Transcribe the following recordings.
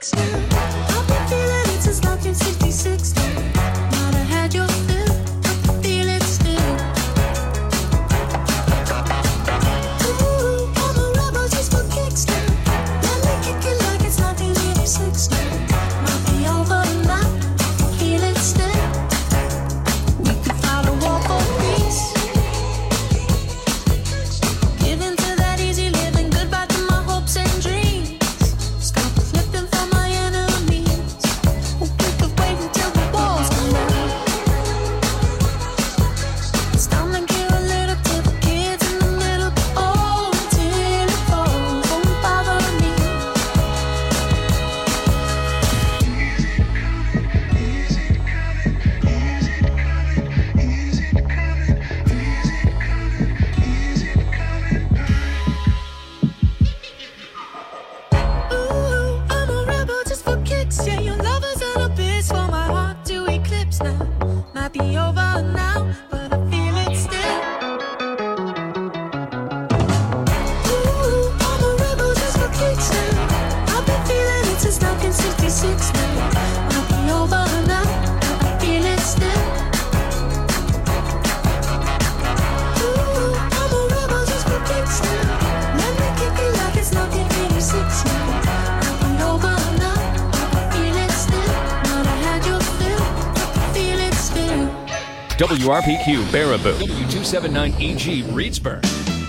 WRPQ Baraboo, W279EG Reedsburg.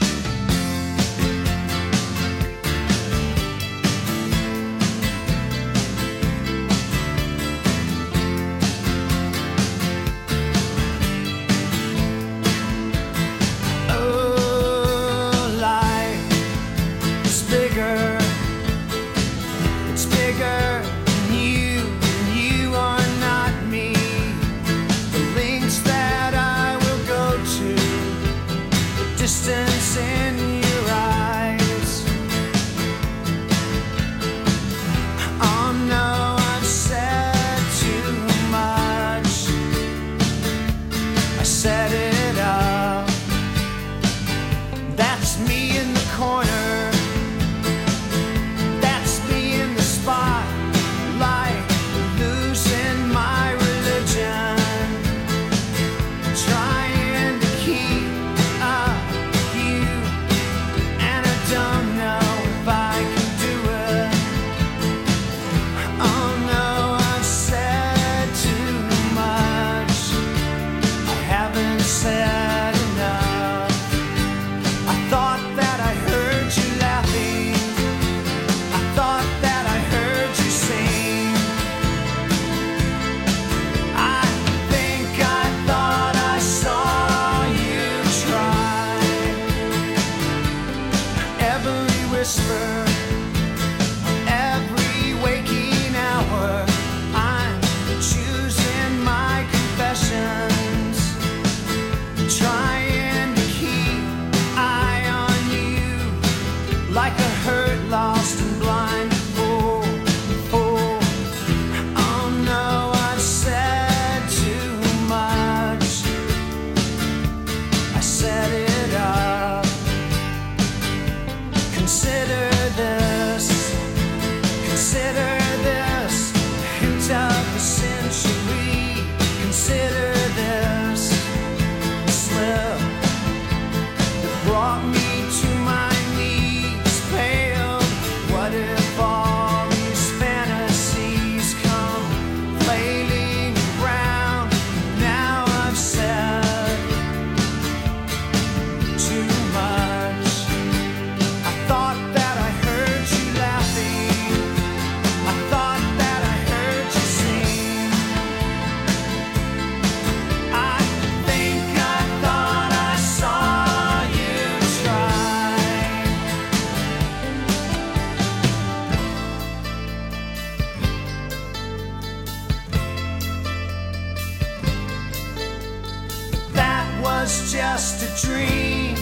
was just a dream.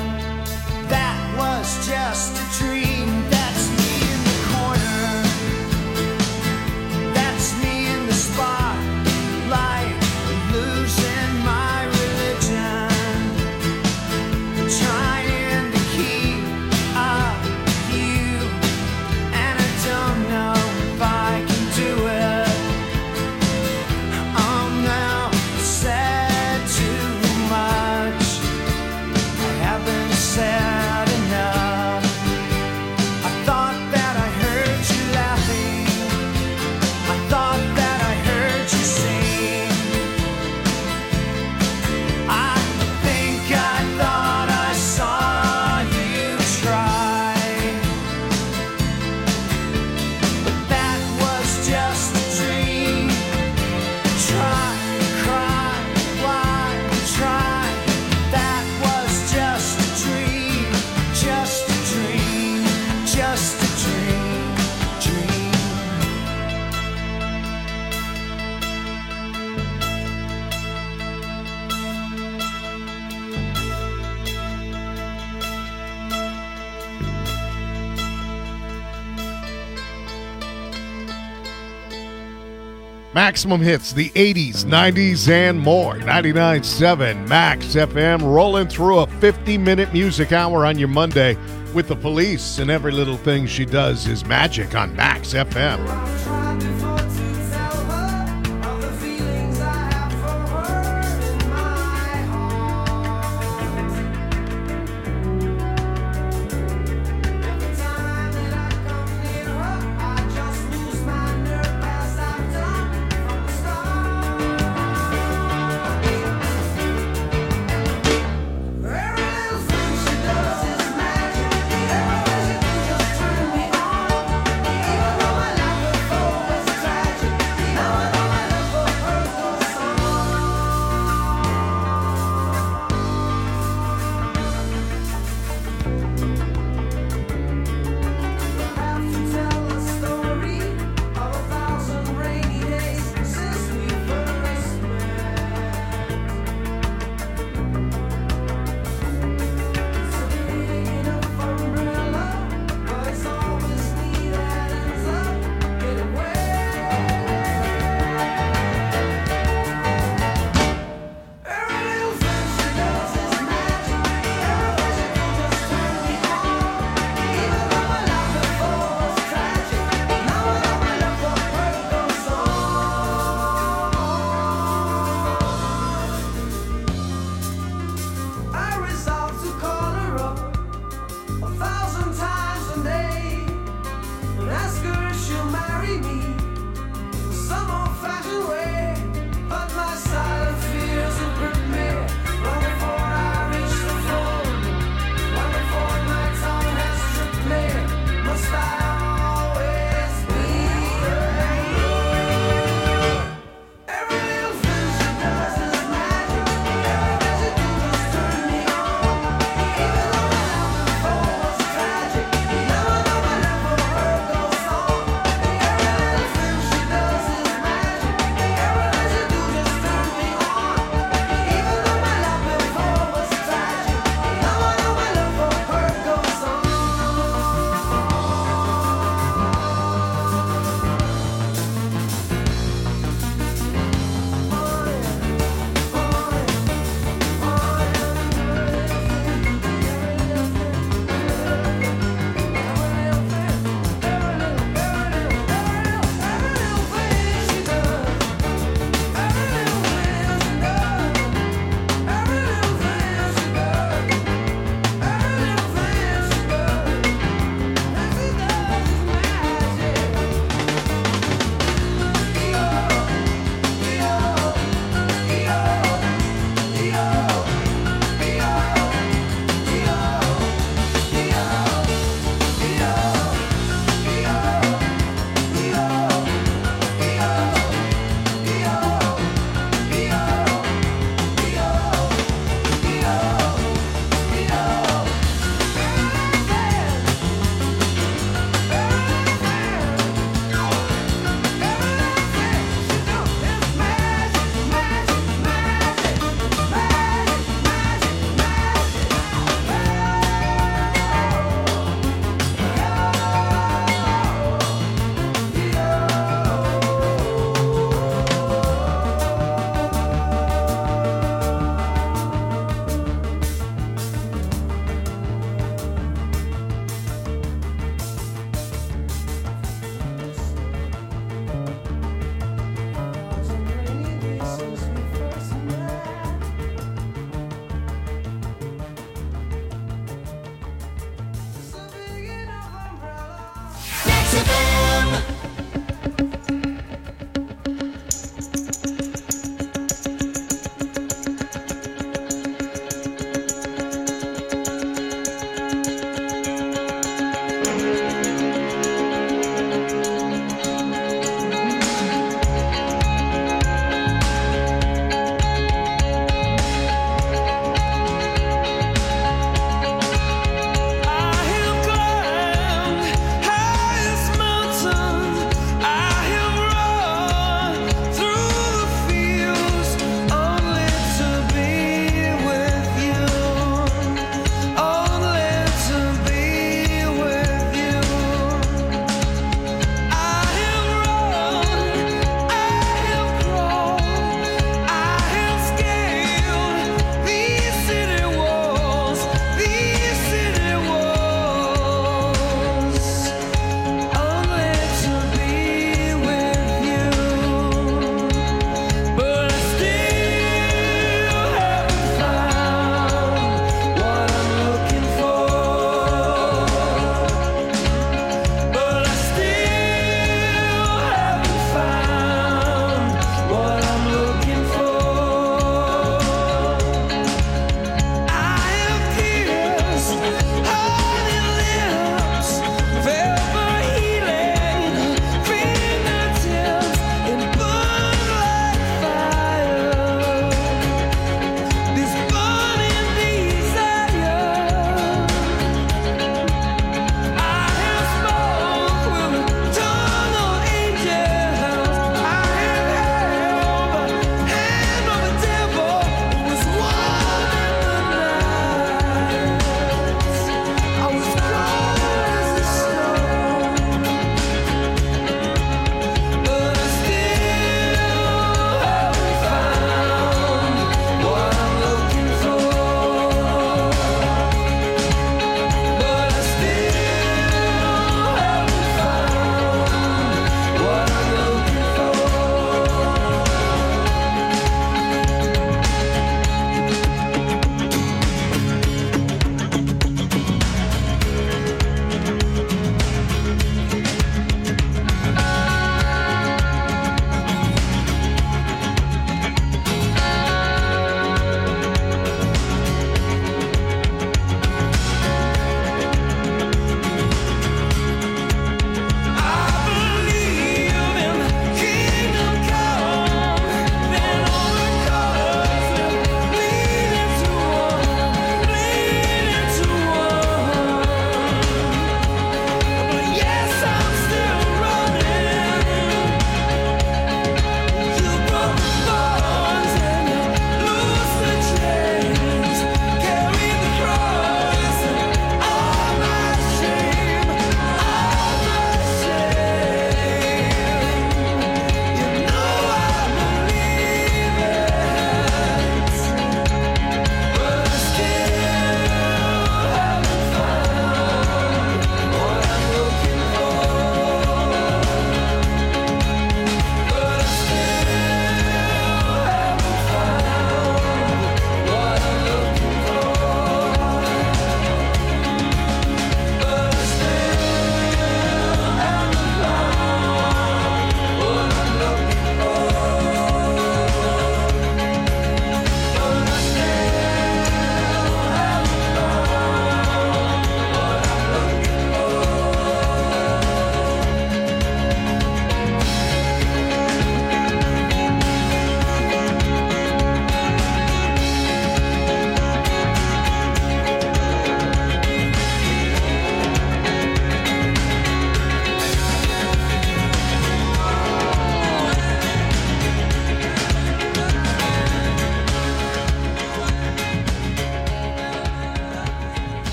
That was just a dream. That's me in the corner. That's me in the spotlight, losing my religion, trying to keep up with you, and I don't know if I Maximum hits, the 80s, 90s, and more. 99.7 Max FM, rolling through a 50-minute music hour on your Monday with the Police, and every little thing she does is magic on Max FM. Just turn me on, even though I love her for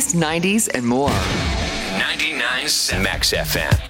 80s, 90s, and more. 99.7 Max FM.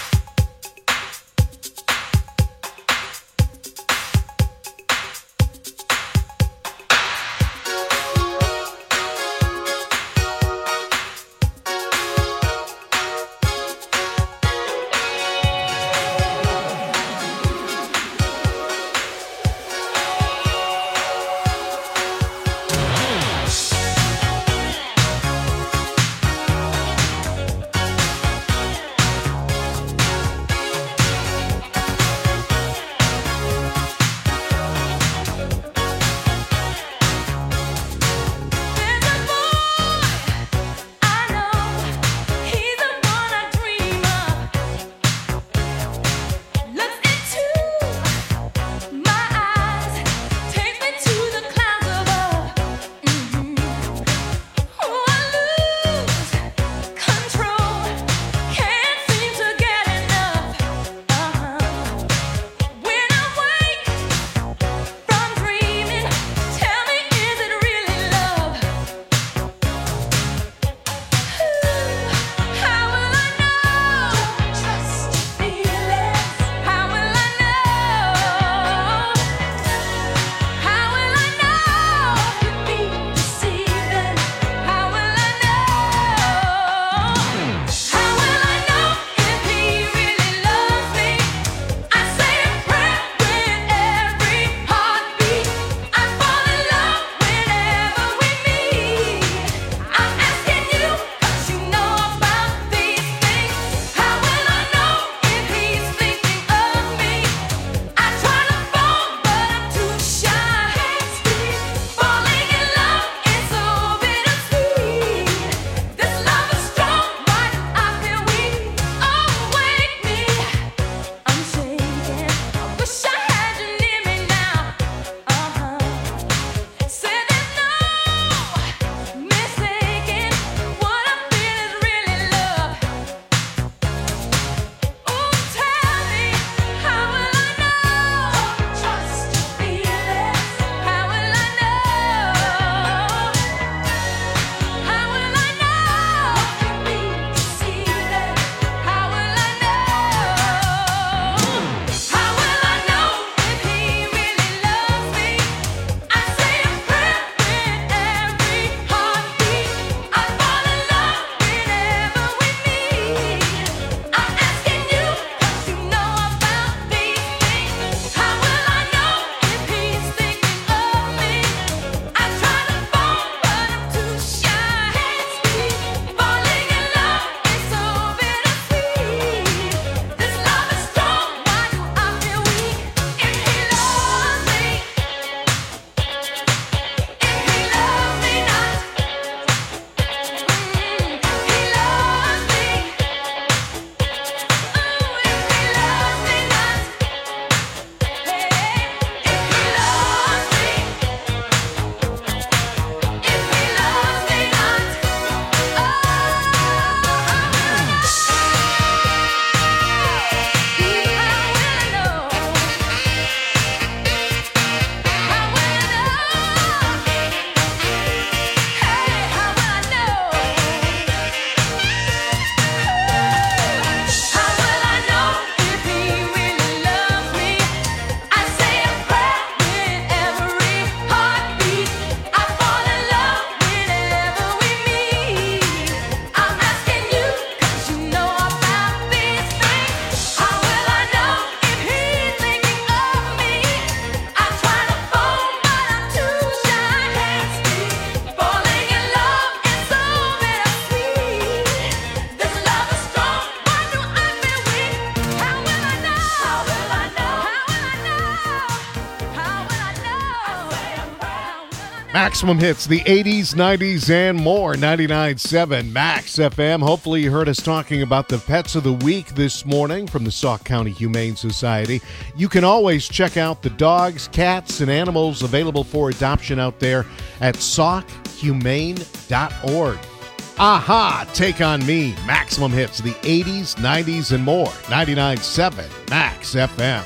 Maximum hits, the 80s, 90s, and more. 99.7 Max FM. Hopefully you heard us talking about the pets of the week this morning from the Sauk County Humane Society. You can always check out the dogs, cats, and animals available for adoption out there at saukhumane.org. Aha, Take On Me. Maximum hits, the 80s, 90s, and more. 99.7 Max FM.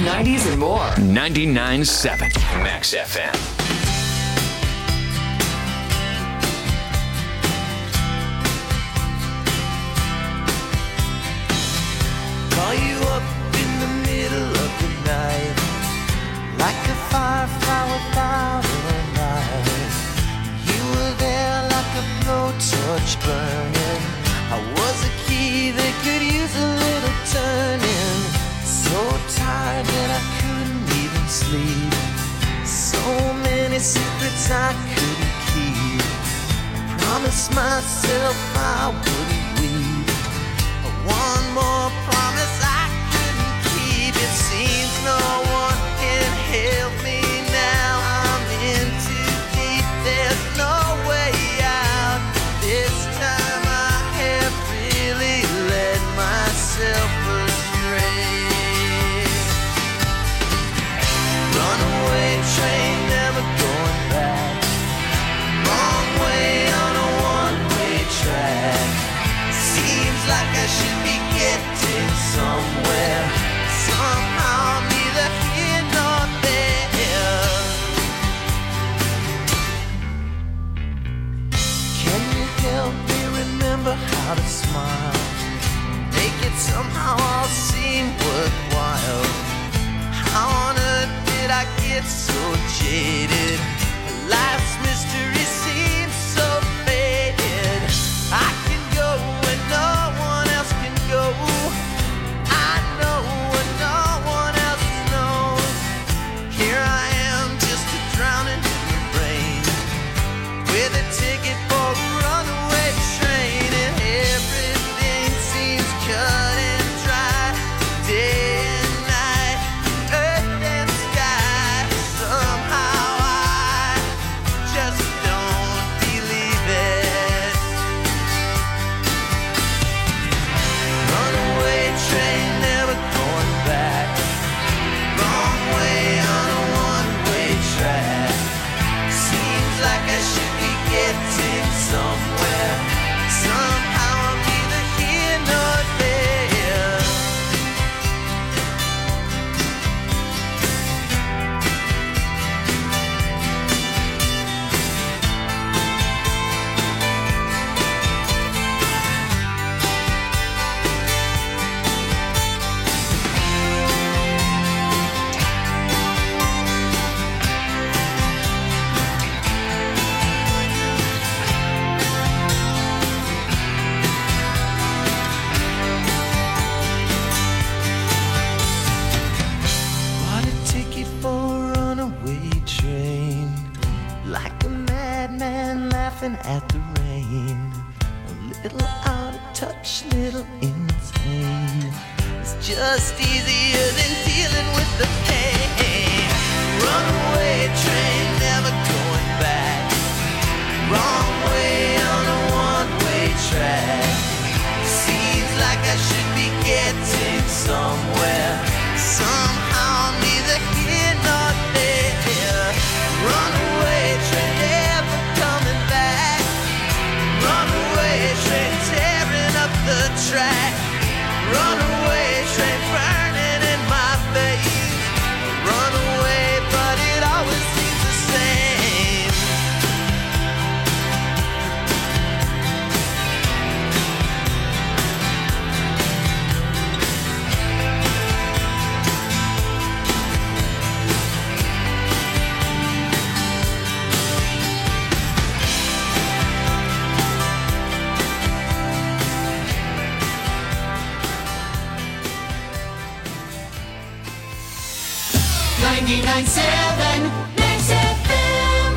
90s, and more. 99.7 Max FM. Call you up in the middle of the night, like a firefly without a light. You were there like a blowtorch burning. I was a key that could use a little turning. So tired that I couldn't even sleep. So many secrets I couldn't keep. I promised myself I wouldn't weep. One more promise I couldn't keep. It seems no one can help me now. I'm in too deep, there's no way out. This time I have really led myself astray. Runaway train, never going back. Wrong way on a one-way track. Seems like I should be getting somewhere. Somehow neither here nor there. Can you help me remember how to smile? Make it somehow all seem worthwhile. How on earth did I get so jaded? Life's mystery seems so faded. I can go where no one else can go. I know what no one else knows. Here I am, just a drowning in the rain, with a ticket for a runaway train, and everything seems cut and dry. Day and night, earth and sky. Somehow I just don't believe it. Runaway train, never going back. Wrong way on a one-way track. Seems like I should be getting somewhere. Somehow I'm neither here nor there. Bought a ticket for a runaway train, like a madman laughing at the rain. A little out of touch, little insane. It's just easier than dealing with the pain. Runaway train, never going back. Wrong way on a one-way track. Seems like I should be getting somewhere. Somehow neither here nor there. Runaway train, never coming back. Runaway train, tearing up the track. Runaway train, burning in my veins. Runaway, but it always seems the same. Max FM.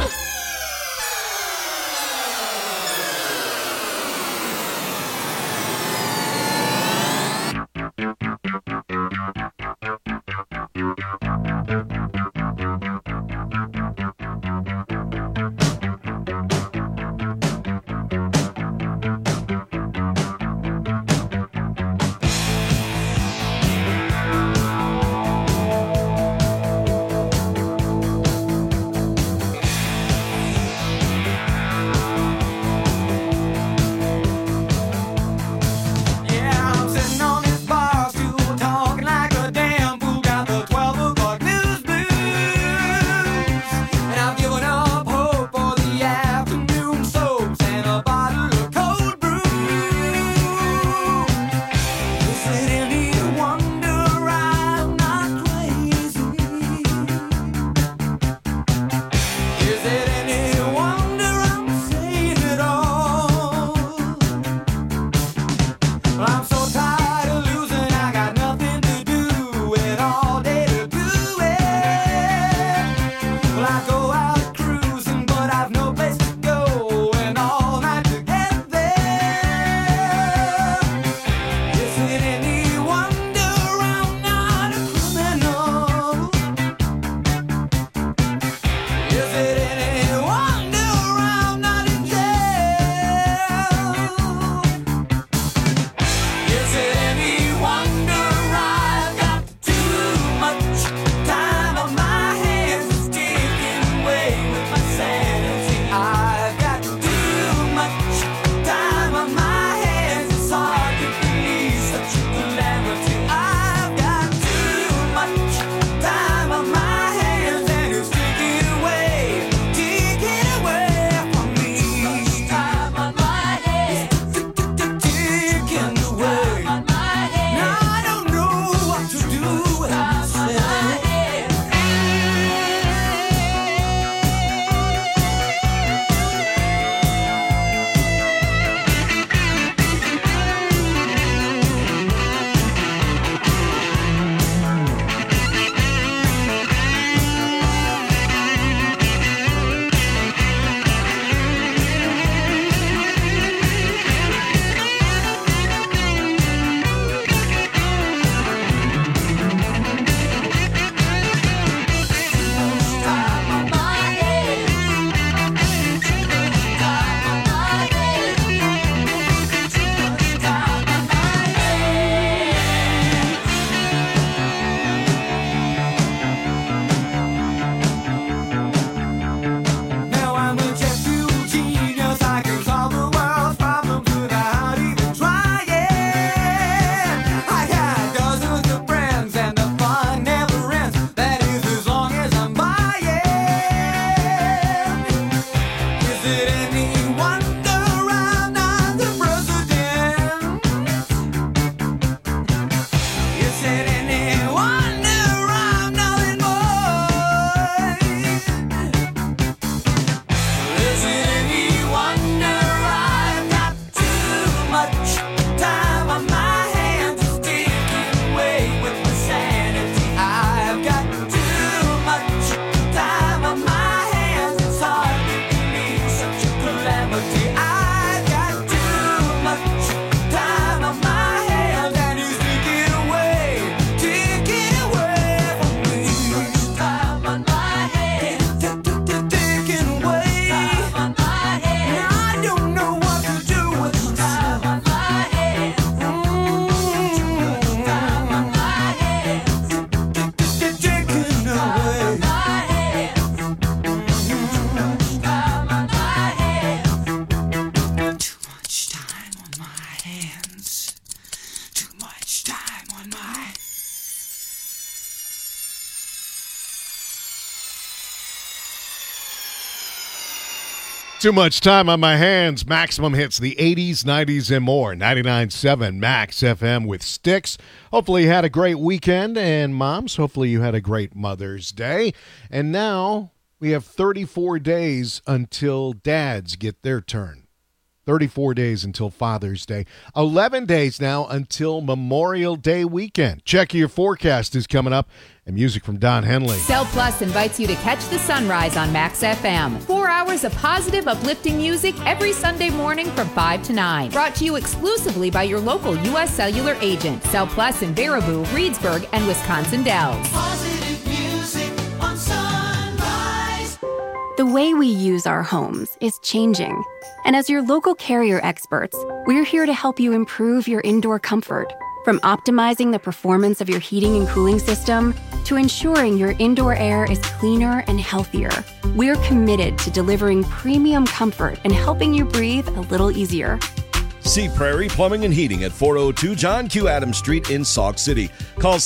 Too much time on my hands. Maximum hits the 80s, 90s, and more. 99.7 Max FM with Styx. Hopefully you had a great weekend. And moms, hopefully you had a great Mother's Day. And now we have 34 days until dads get their turn. 34 days until Father's Day. 11 days now until Memorial Day weekend. Check your forecast is coming up. And music from Don Henley. Cell Plus invites you to catch the sunrise on Max FM. 4 hours of positive, uplifting music every Sunday morning from 5 to 9. Brought to you exclusively by your local U.S. Cellular agent. Cell Plus in Baraboo, Reedsburg, and Wisconsin Dells. Positive music on Sunrise. The way we use our homes is changing. And as your local Carrier experts, we're here to help you improve your indoor comfort. From optimizing the performance of your heating and cooling system to ensuring your indoor air is cleaner and healthier, we're committed to delivering premium comfort and helping you breathe a little easier. See Prairie Plumbing and Heating at 402 John Q. Adams Street in Sauk City. Call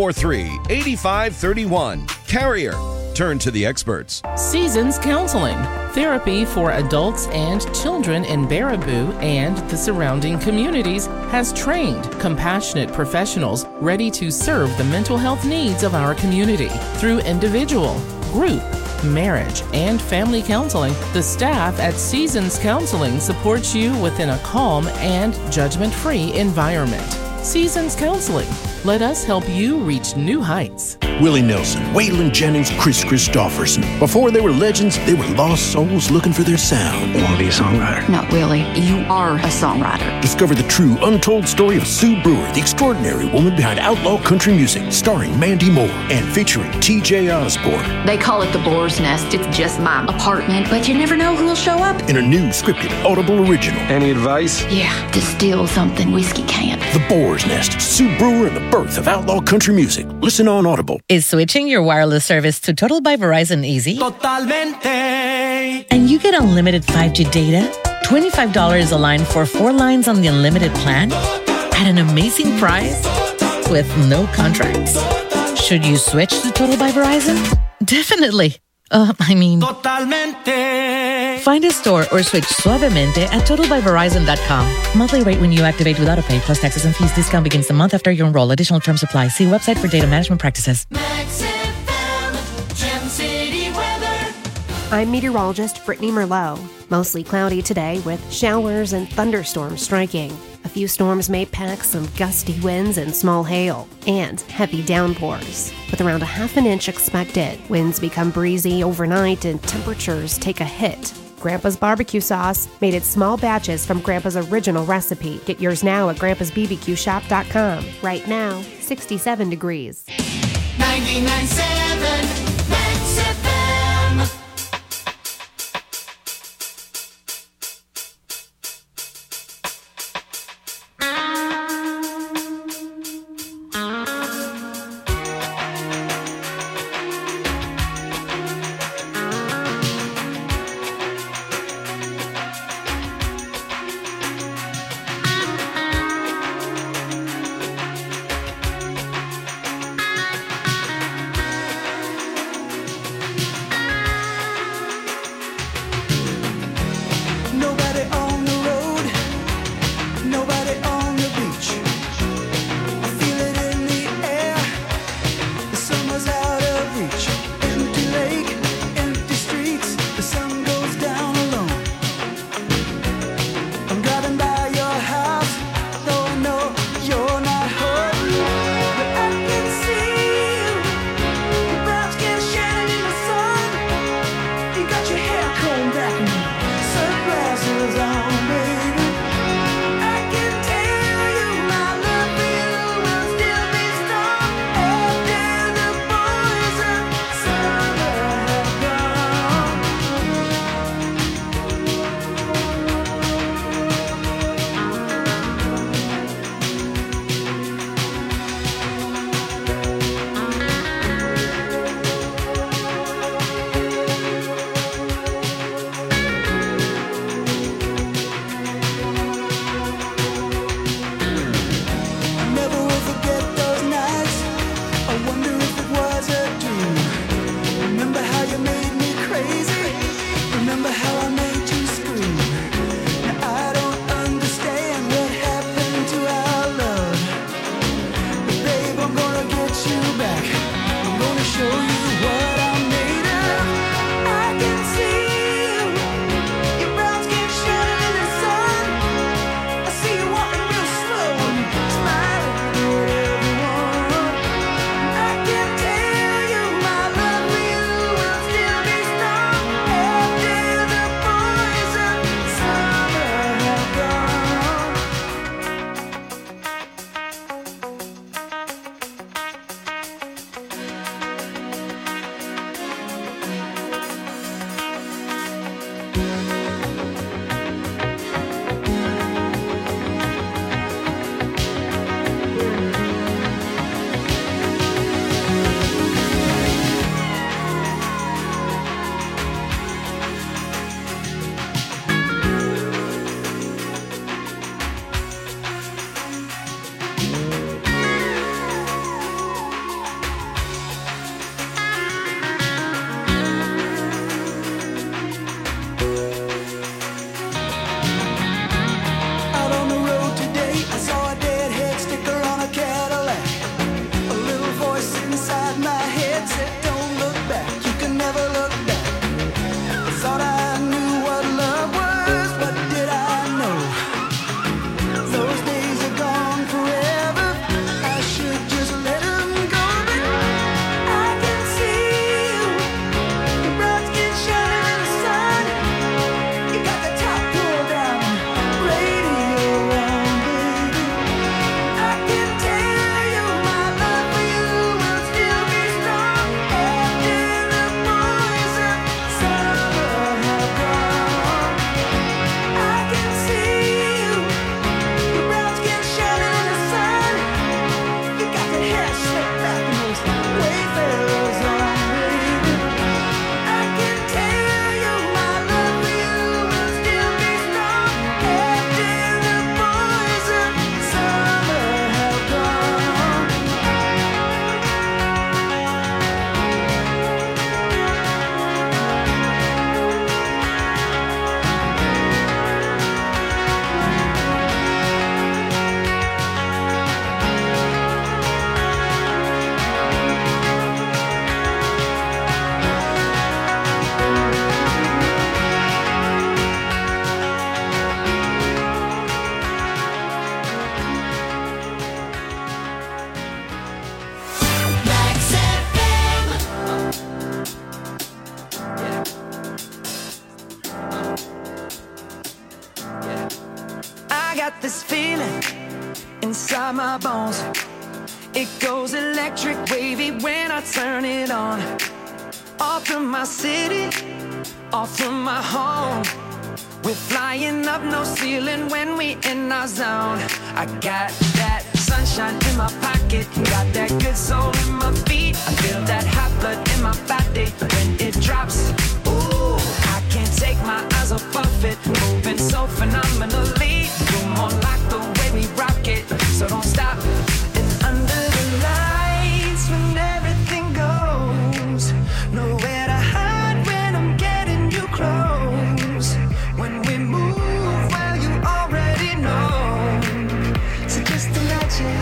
643-8531. Carrier. Turn to the experts. Seasons Counseling, therapy for adults and children in Baraboo and the surrounding communities, has trained, compassionate professionals ready to serve the mental health needs of our community. Through individual, group, marriage, and family counseling, the staff at Seasons Counseling supports you within a calm and judgment-free environment. Seasons Counseling. Let us help you reach new heights. Willie Nelson, Waylon Jennings, Chris Christopherson. Before they were legends, they were lost souls looking for their sound. Want to be a songwriter? Not really. You are a songwriter. Discover the true, untold story of Sue Brewer, the extraordinary woman behind outlaw country music, starring Mandy Moore and featuring T.J. Osborne. They call it the Boar's Nest. It's just my apartment, but you never know who'll show up. In a new scripted Audible original. Any advice? Yeah, distill something whiskey can't. The Boar's Nest, Sue Brewer and the birth of outlaw country music. Listen on Audible. Is switching your wireless service to Total by Verizon easy? Totalmente. And you get unlimited 5G data, $25 a line for 4 lines on the unlimited plan, at an amazing price, with no contracts. Should you switch to Total by Verizon? Definitely. Totalmente. Find a store or switch suavemente at totalbyverizon.com. Monthly rate when you activate without a pay plus taxes and fees. Discount begins the month after you enroll. Additional terms apply. See website for data management practices. Max FM, Gem City weather. I'm meteorologist Brittany Merlot. Mostly cloudy today with showers and thunderstorms striking. A few storms may pack some gusty winds and small hail, and heavy downpours. With around a half an inch expected, winds become breezy overnight and temperatures take a hit. Grandpa's barbecue sauce, made in small batches from Grandpa's original recipe. Get yours now at grandpa'sbbqshop.com. Right now, 67 degrees. 99.7 Max FM. got this feeling inside my bones. It goes electric wavy when I turn it on. Off from my city, off from my home. We're flying up, no ceiling when we in our zone. I got that sunshine in my pocket, got that good soul in my feet. I feel that hot blood in my body when it drops. Ooh, I can't take my eyes off of it, moving so phenomenally. You're more like the way we rock it, so don't stop. And under the lights when everything goes, nowhere to hide when I'm getting you close. When we move, well, you already know. So just imagine.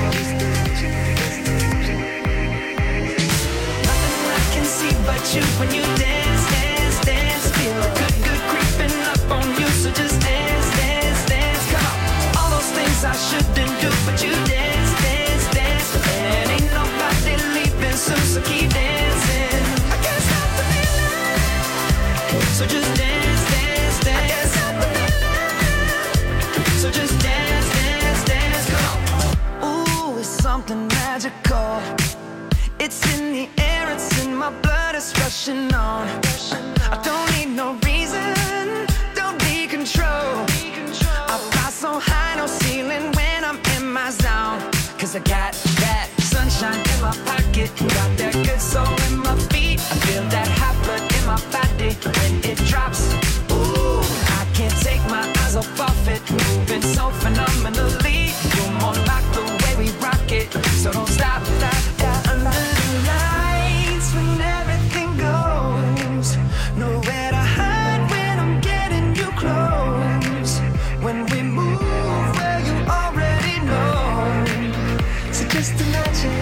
Nothing I can see but you when you dance, dance, dance. Feel good, good creeping up on you. So just dance, dance, dance. Come on. All those things I shouldn't do, but you dance, dance, dance. And ain't nobody leaving soon, so keep dancing. I can't stop the feeling. So just dance, dance, dance. I can't stop the feeling. So just dance, dance, dance. Come on. Ooh, it's something magical. It's in the air, it's in my blood, it's rushing on. I don't need no reason, don't need control. I fly so high, no ceiling when I'm in my zone. Cause I got that sunshine in my pocket, got that good soul in my feet. I feel that hot blood in my body when it drops. Ooh, I can't take my eyes off of it, moving so phenomenally. You're more like the way we rock it, so don't stop. Under the lights when everything goes, nowhere to hide when I'm getting you close. When we move, well, you already know. So just imagine.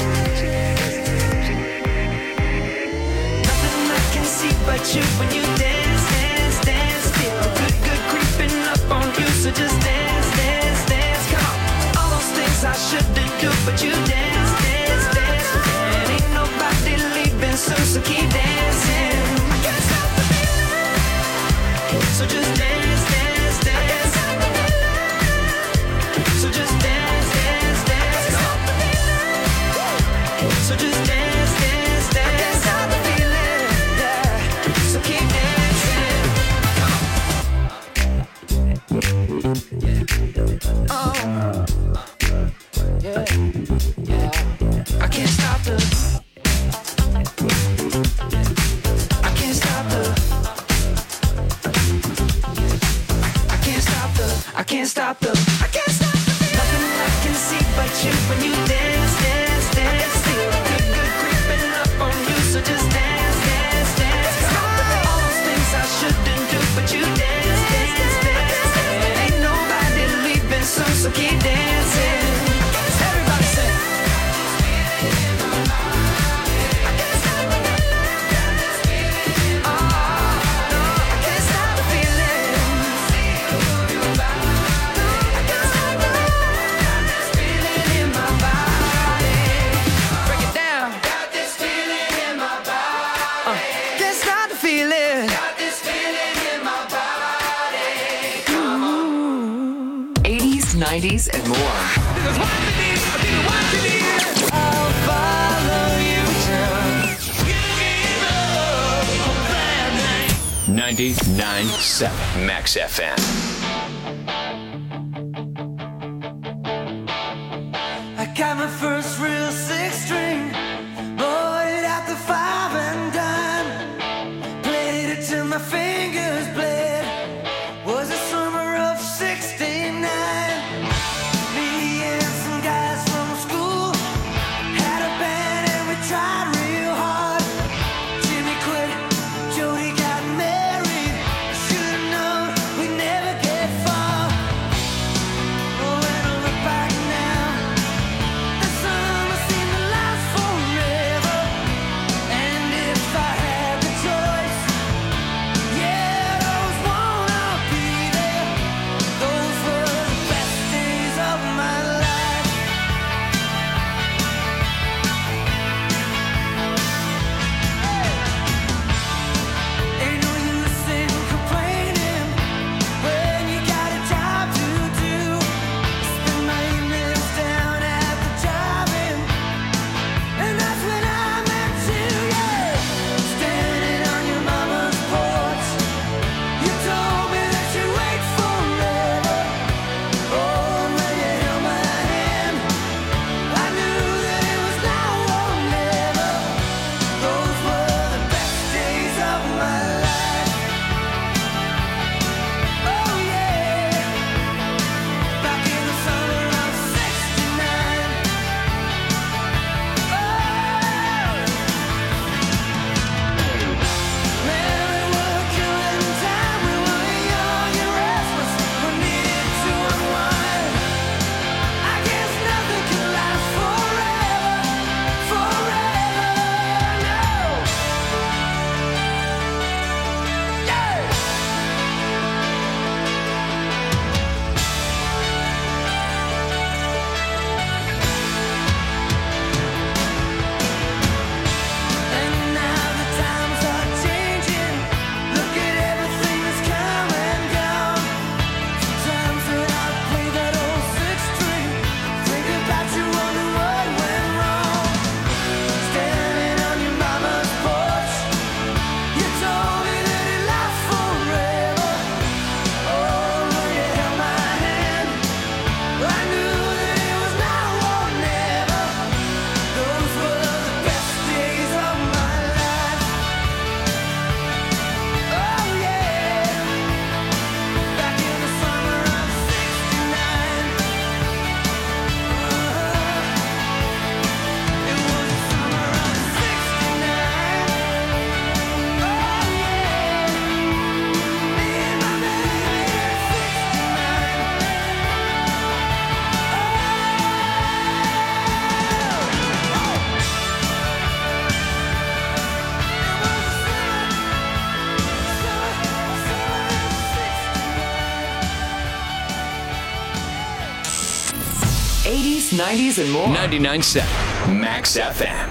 Nothing I can see but you when you dance, dance, dance. Feel good, good creeping up on you. So just dance, dance, dance. Come on. All those things I shouldn't do, but you dance, dance, dance. And ain't nobody leaving soon, so keep dancing. I can't stop the feeling. So just dance, dance, dance. I can't stop the feeling. So just dance, dance, dance. Stop the feeling. So just dance, dance, dance. I can't stop the feeling. Yeah. So keep dancing. Oh. Yeah. Yeah. I can't stop the. I can't stop the. I can't stop the. I can't stop the. I can't stop the. Nothing I can see but you when you dance, dance, dance. Feel good, good creeping up on you. So just dance, dance, dance. All those things I shouldn't do, but you dance, dance, dance. And ain't nobody leaving soon, so keep dancing. Everybody say. '90s and more. I'll follow you down. 99.7 Max FM. I got my first real six string, bought it at the 5 and dime, played it till my fingers bled. Was the summer of '69. Me and some guys from school had a band and we tried real hard. Jimmy quit, Jody got married. Should've known we'd never get 80s, 90s, and more. 99.7 Max FM.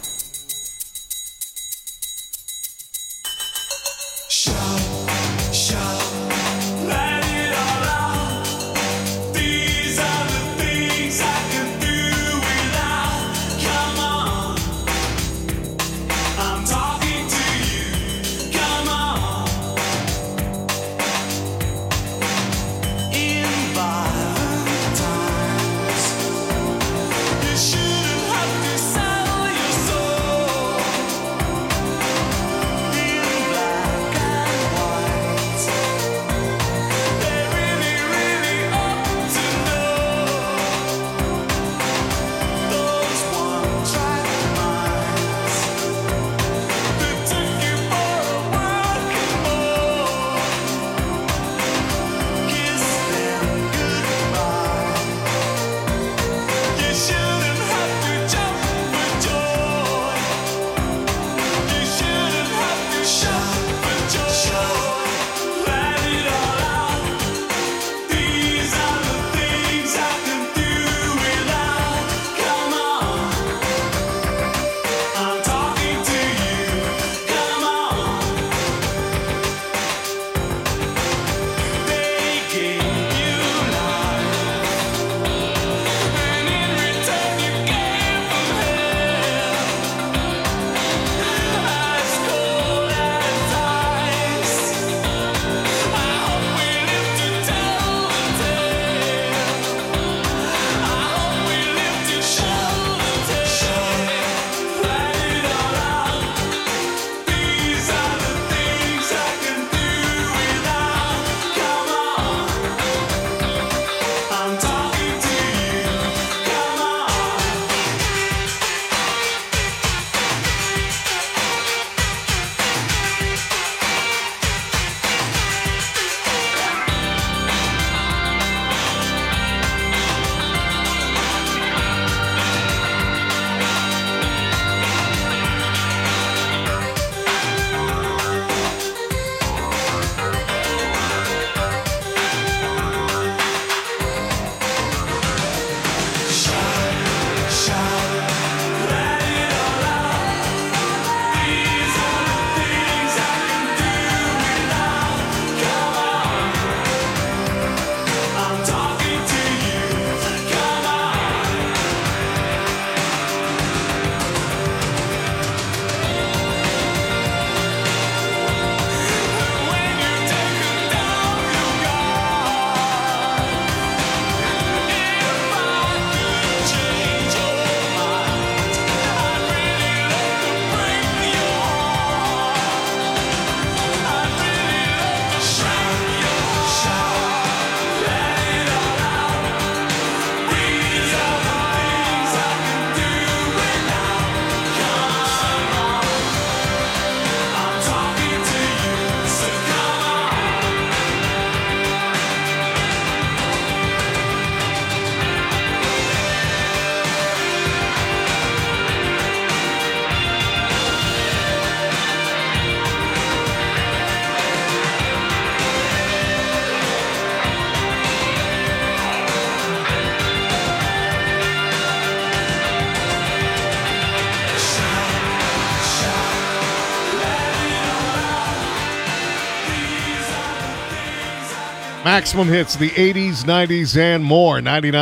Maximum hits, the 80s, 90s, and more.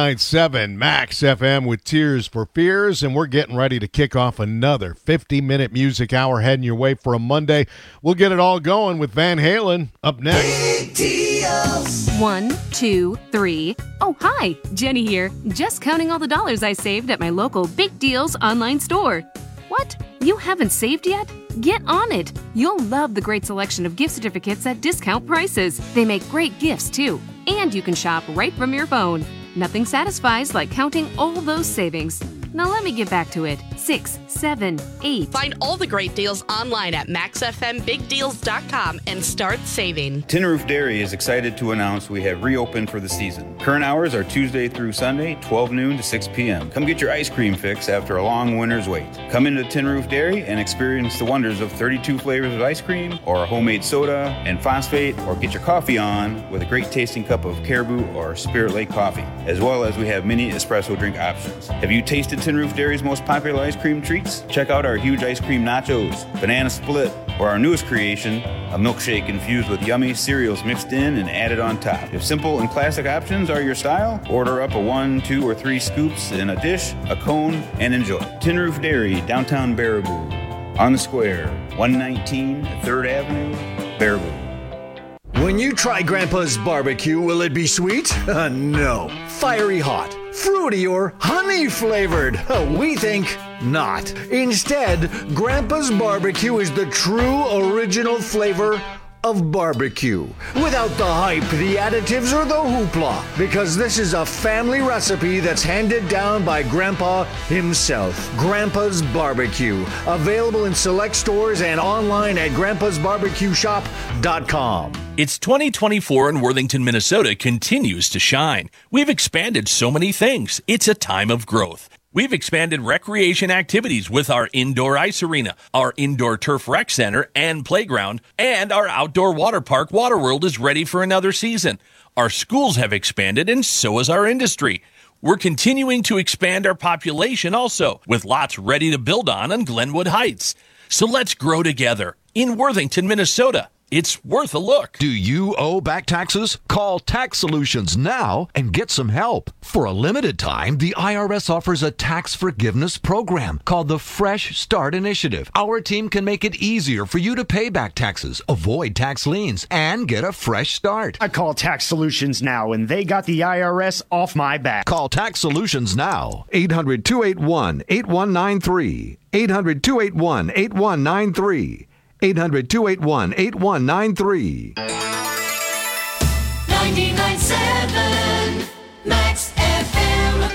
99.7 Max FM with Tears for Fears, and we're getting ready to kick off another 50-minute music hour heading your way for a Monday. We'll get it all going with Van Halen up next. Big deals. 1, 2, 3. Oh, hi, Jenny here. Just counting all the dollars I saved at my local Big Deals online store. What? You haven't saved yet? Get on it! You'll love the great selection of gift certificates at discount prices. They make great gifts, too. And you can shop right from your phone. Nothing satisfies like counting all those savings. Now let me get back to it. 6, 7, 8. Find all the great deals online at maxfmbigdeals.com and start saving. Tin Roof Dairy is excited to announce we have reopened for the season. Current hours are Tuesday through Sunday, 12 noon to 6 p.m. Come get your ice cream fix after a long winter's wait. Come into Tin Roof Dairy and experience the wonders of 32 flavors of ice cream or a homemade soda and phosphate, or get your coffee on with a great tasting cup of Caribou or Spirit Lake coffee, as well as we have mini espresso drink options. Have you tasted Tin Roof Dairy's most popular ice cream treats? Check out our huge ice cream nachos, banana split, or our newest creation, a milkshake infused with yummy cereals mixed in and added on top. If simple and classic options are your style, order up a 1, 2, or 3 scoops in a dish, a cone, and enjoy. Tin Roof Dairy, downtown Baraboo, on the square, 119 3rd Avenue, Baraboo. When you try Grandpa's barbecue, will it be sweet? No. Fiery hot, fruity, or honey flavored? We think not. Instead, Grandpa's barbecue is the true original flavor of barbecue, without the hype, the additives, or the hoopla, because this is a family recipe that's handed down by Grandpa himself. Grandpa's Barbecue, available in select stores and online at grandpasbarbecueshop.com. It's 2024 and Worthington, Minnesota continues to shine. We've expanded so many things. It's a time of growth. We've expanded recreation activities with our indoor ice arena, our indoor turf rec center and playground, and our outdoor water park, Waterworld, is ready for another season. Our schools have expanded, and so has our industry. We're continuing to expand our population also, with lots ready to build on Glenwood Heights. So let's grow together in Worthington, Minnesota. It's worth a look. Do you owe back taxes? Call Tax Solutions now and get some help. For a limited time, the IRS offers a tax forgiveness program called the Fresh Start Initiative. Our team can make it easier for you to pay back taxes, avoid tax liens, and get a fresh start. I call Tax Solutions now, and they got the IRS off my back. Call Tax Solutions now. 800-281-8193. 800-281-8193. 800-281-8193. 99.7 Max FM.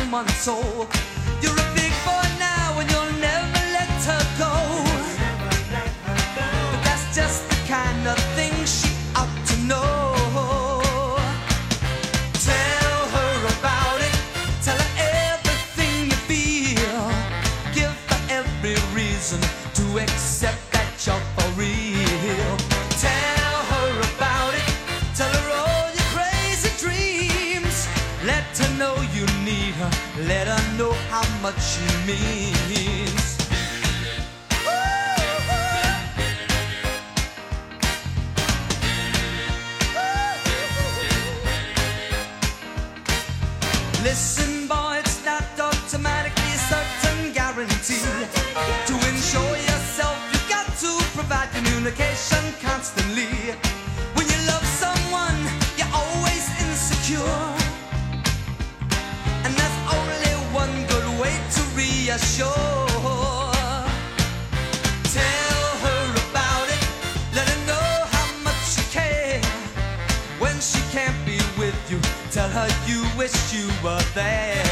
woman soul. You're a big boy now and you'll never let her go. But that's just the kind of thing she ought to know. Tell her about it, tell her everything you feel. Give her every reason to accept that you're for real. Tell her about it, tell her all your crazy dreams. Let her know you need her, let her know how much she means. Listen, boy, it's not automatically certain guarantee. To ensure yourself, you've got to provide communication constantly. When you love someone, you're always insecure. And that's only one good way to reassure. Tell her about it, let her know how much you care. When she can't be with you, tell her you wish you were there.